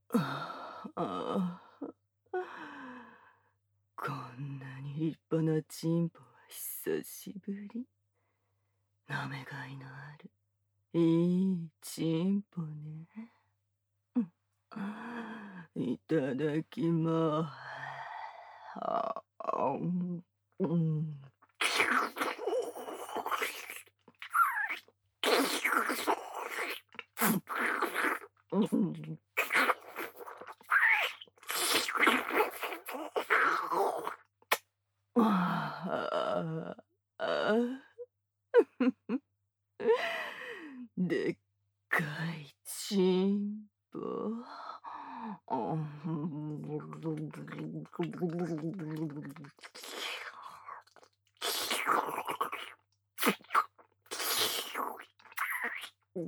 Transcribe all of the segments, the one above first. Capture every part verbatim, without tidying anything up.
ああ、こんなに立派なチンポは久しぶり。なめがいのあるいいチンポね。うん。いただきます。ああ、うん、うん。うん。ああ、ああ。でっかいチンポ。あうん。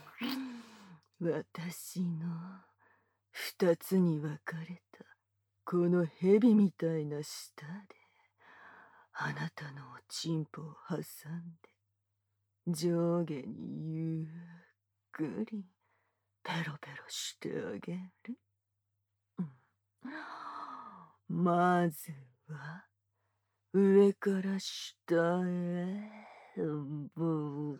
私の二つに分かれたこの蛇みたいな舌であなたのおちんぽを挟んで上下にゆっくりペロペロしてあげる。うん、まずは上から下へ。ブ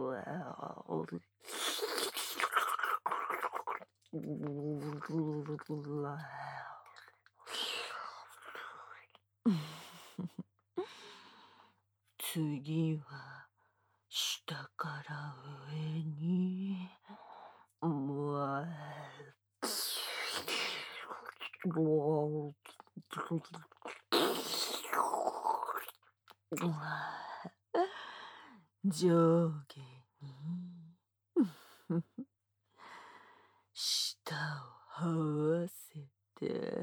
次は下から上に。うわ上下に舌を合わせて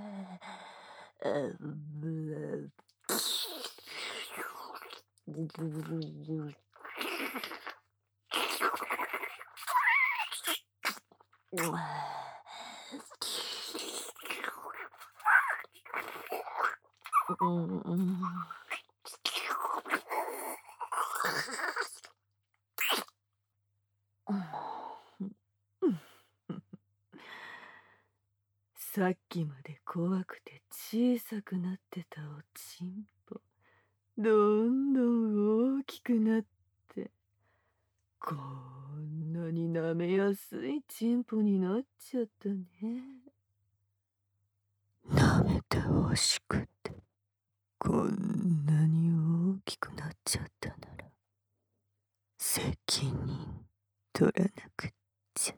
さっきまで怖くて小さくなってたおちんぽ、どんどん大きくなって、こんなに舐めやすいちんぽになっちゃったね。舐めてほしくて、こんなに大きくなっちゃったなら、責任取らなくっちゃ。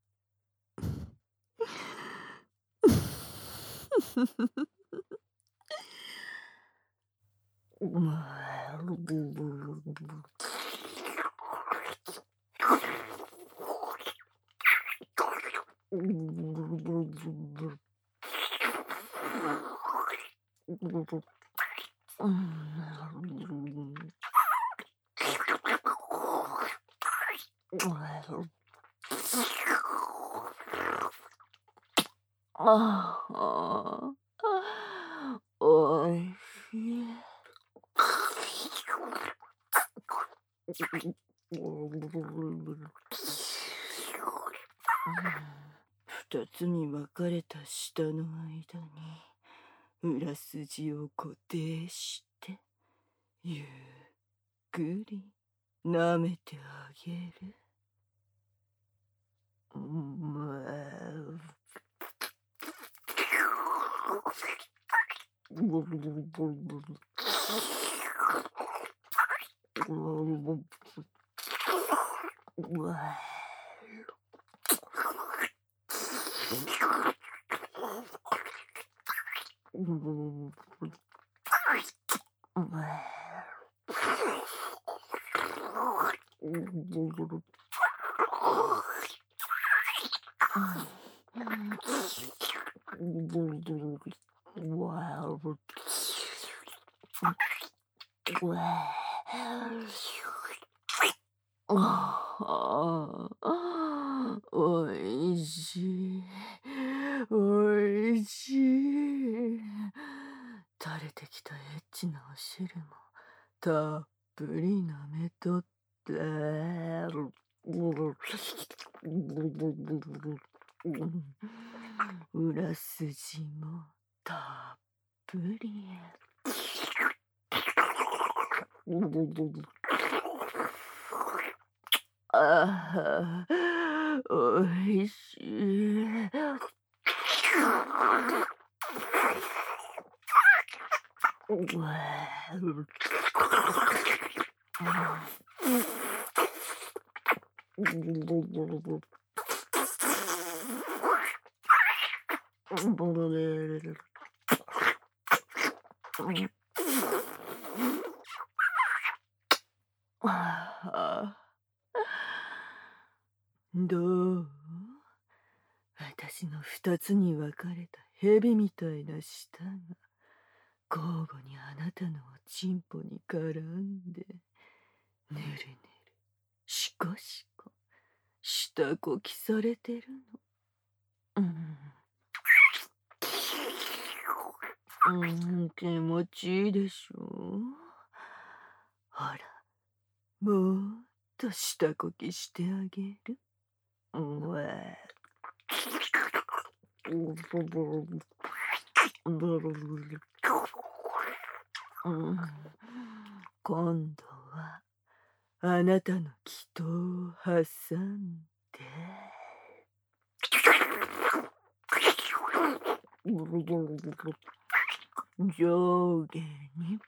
ああ、おいしい。二つに分かれた舌の間に裏筋を固定してゆっくり舐めてあげる。うまうわああ、おいしい、おいしい。垂れてきたエッチなお汁もたっぷり舐めとって。 裏筋もたっぷり。ああ、おいしい。うわあどう私の二つに分かれた蛇みたいな舌が交互にあなたのおちんぽに絡んで、ぬるぬる、しこしこ、舌こきされてるの。うん。うん、気持ちいいでしょう。ほら、もっと舌こきしてあげる。うわうん、今度はあなたの気筒を挟んで上下に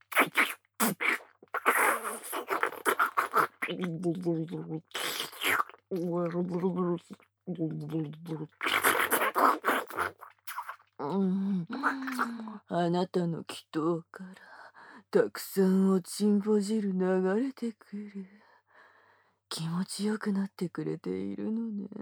うん、あなたの気筒からたくさんおちんぽ汁流れてくる。気持ちよくなってくれているのね。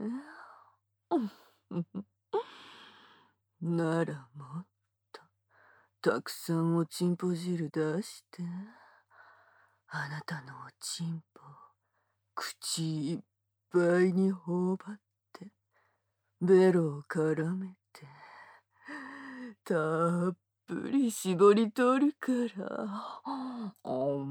ならもっとたくさんおちんぽ汁出して。あなたのおちんぽ口いっぱいに頬張ってベロを絡めてたっぷり絞り取るから。うん。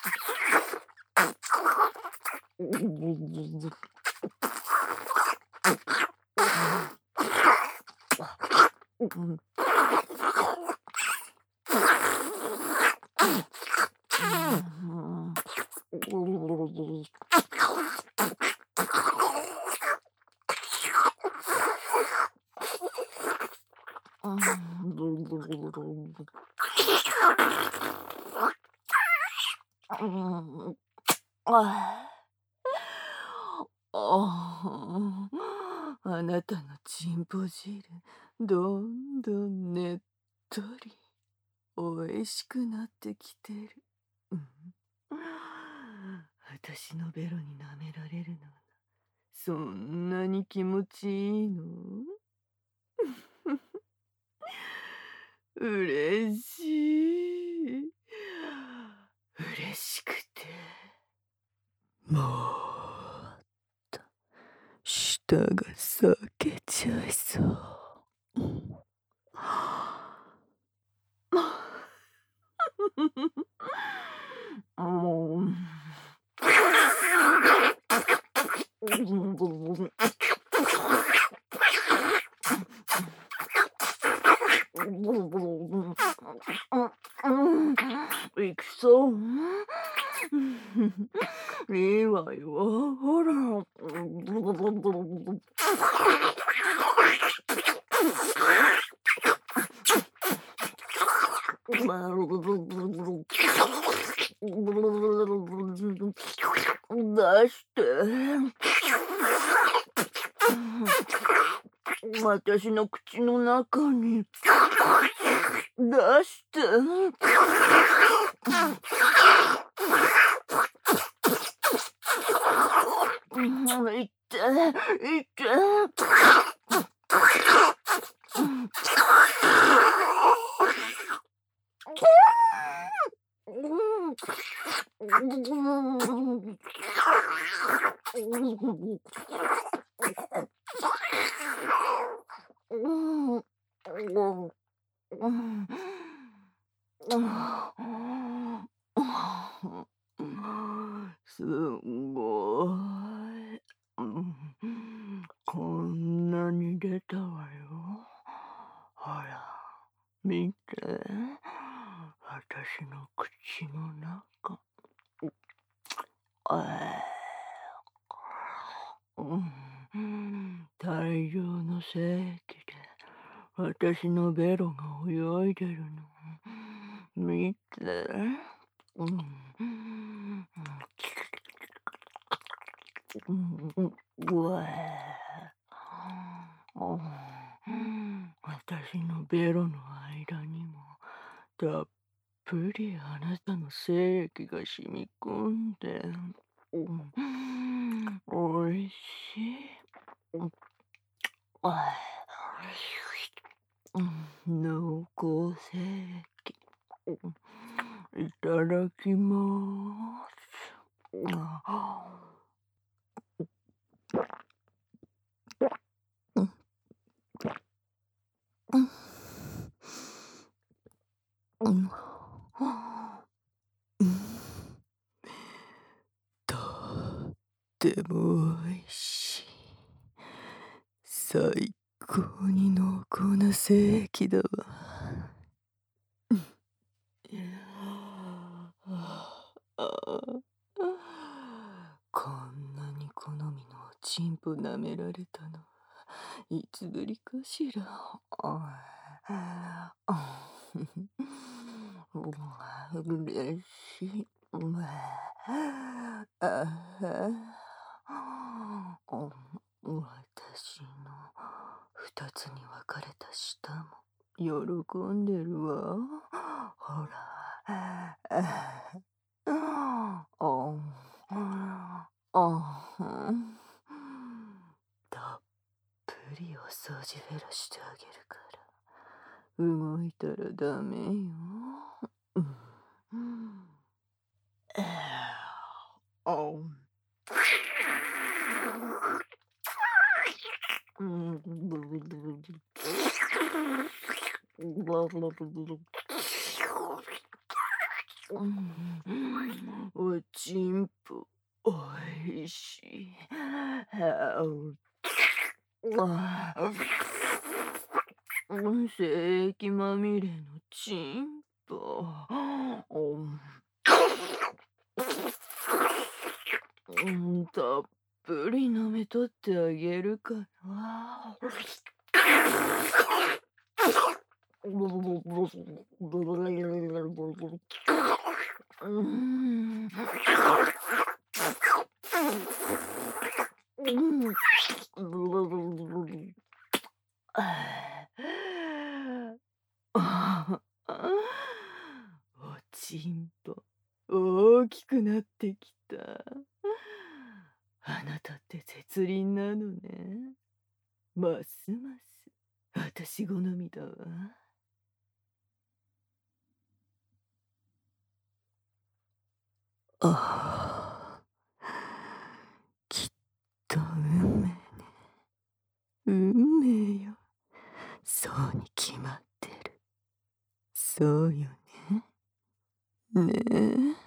ああなたのちんぽ汁どんどんねっとりおいしくなってきてる。うん、私のベロに舐められるのがそんなに気持ちいいの？うれしい。うれしくてもっと舌が裂けちゃいそう。もういくそう。いいわよ。ほら。出して。私の口の中に出して。いって、いって。すごい。こんなに出たわよ。 見て。私の口の中。あーうん、大量の精液で私のベロが泳いでるの。見て。うんうんうんうわーうん私のベロの間にもたっぷりあなたの精液が染み込んで、うんおいしい。うんあうん濃厚精液。うんいただきます。あうんうんうんうんとっても美味しい。最高に濃厚な精液だわ。いやああこんなに好みのチンポ舐められたのはいつぶりかしら。ああ嬉しい。ああ私の二つに分かれた舌も喜んでるわ。ほら。ああたっぷりお掃除フェラしてあげるから。動いたらダメよ。うんあおちんぽおいしい。精液まみれのちんぽ。うんたっぷり舐めとってあげるから。うんおちんぽ大きくなってきた。あなたって絶倫なのね。ますます私好みだわ。ああ、きっと運命ね。運命よ。そうに決まってる。そうよね。ねえ。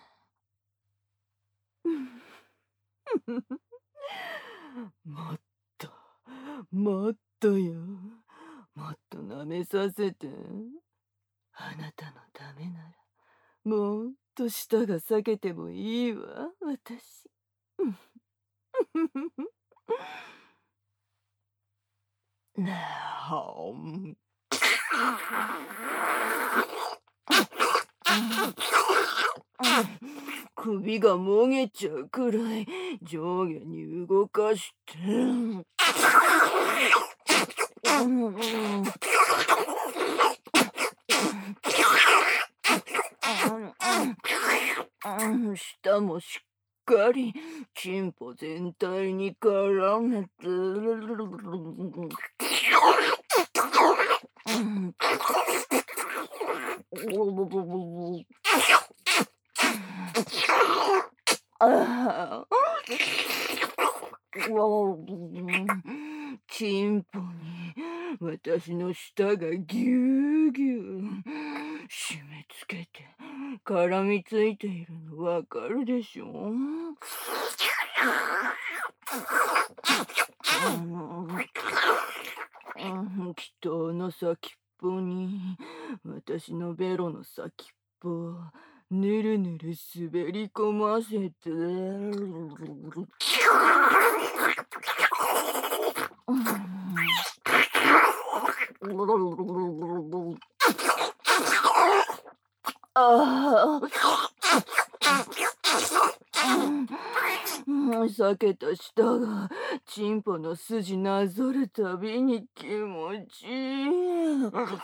もっと、もっとよ。もっと舐めさせて。あなたのためなら、もっと舌が裂けてもいいわ、私。なあ、うん首がもげちゃうくらい上下に動かして。舌もしっかりチンポ全体に絡めて。ああチンポに私の舌がぎゅうぎゅう締め付けて絡みついているのわかるでしょ。うんきっとあの先っぽに私のベロの先っぽをぬるぬる滑り込ませて、ああ、裂けた舌がチンポの筋なぞるたびに気持ちいい。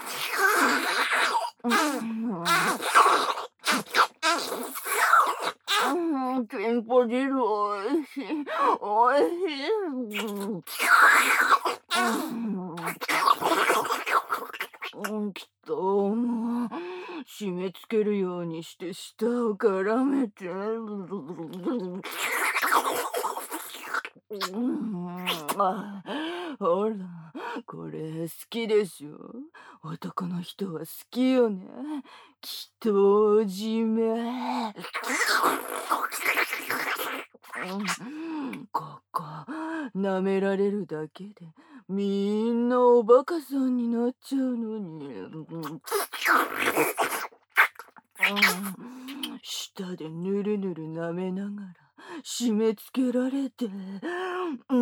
うん、チンポ汁おいしい、おいしい。うん、きっともう締め付けるようにして舌を絡めて。うん、あ、ほら、これ好きでしょ。男の人は好きよね。きっとじめ。うん、ここ舐められるだけでみんなおバカさんになっちゃうのに。うん舌でぬるぬる舐めながら締め付けられて、うん、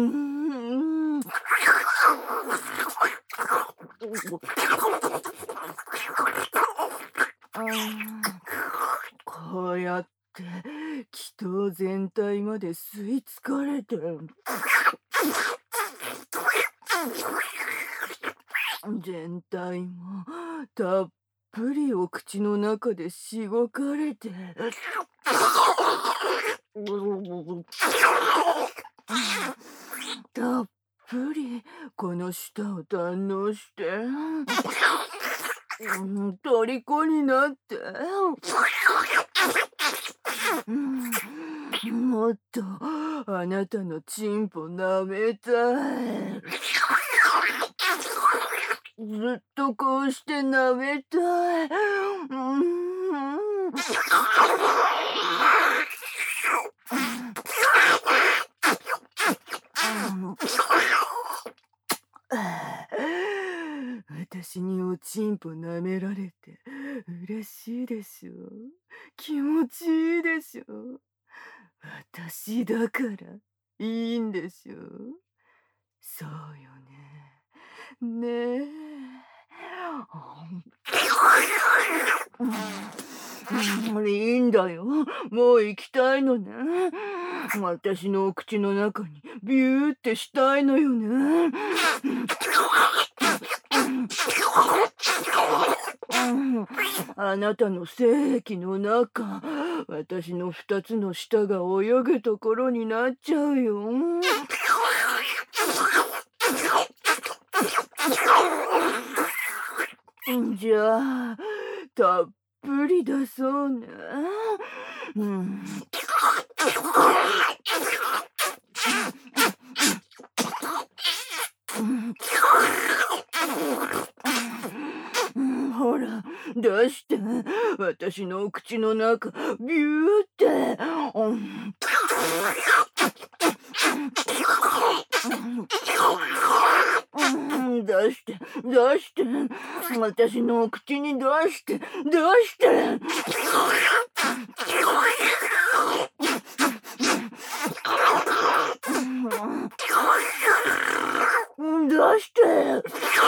こうやって気筒全体まで吸い付かれて、全体もたっぷりお口の中でしごかれて、たっぷりこの舌を堪能して、うん、虜になって、うん、もっとあなたのチンポ舐めたい。ずっとこうして舐めたい。うん、私におちんぽ舐められて嬉しいでしょ。気持ちいいでしょ。私だからいいんでしょ。そうよね。ねえ。うん、いいんだよ。もう行きたいのね。私のお口の中にビューってしたいのよね。うん、あなたの精液の中、私の二つの舌が泳ぐところになっちゃうよ。じゃあ、たっぷりだそうね。うん。うん、ほら、出して。私のお口の中、ビューって。うん、出して、出して。私のお口に出して、出して。出して。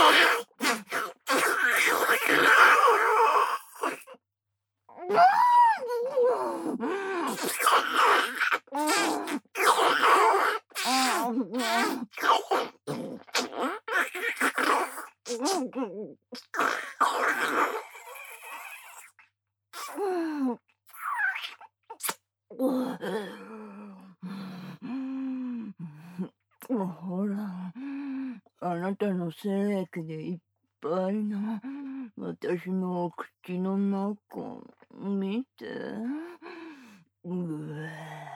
ほら、あなたの精液でいっぱいの私のお口の中、見て。うわ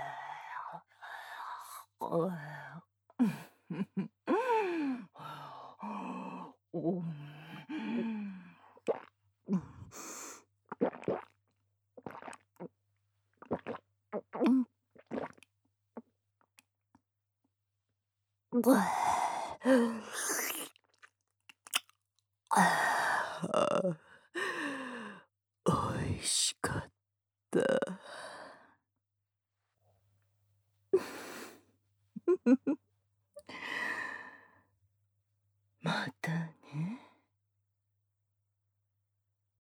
あ。おはあ、おいしかった。またね。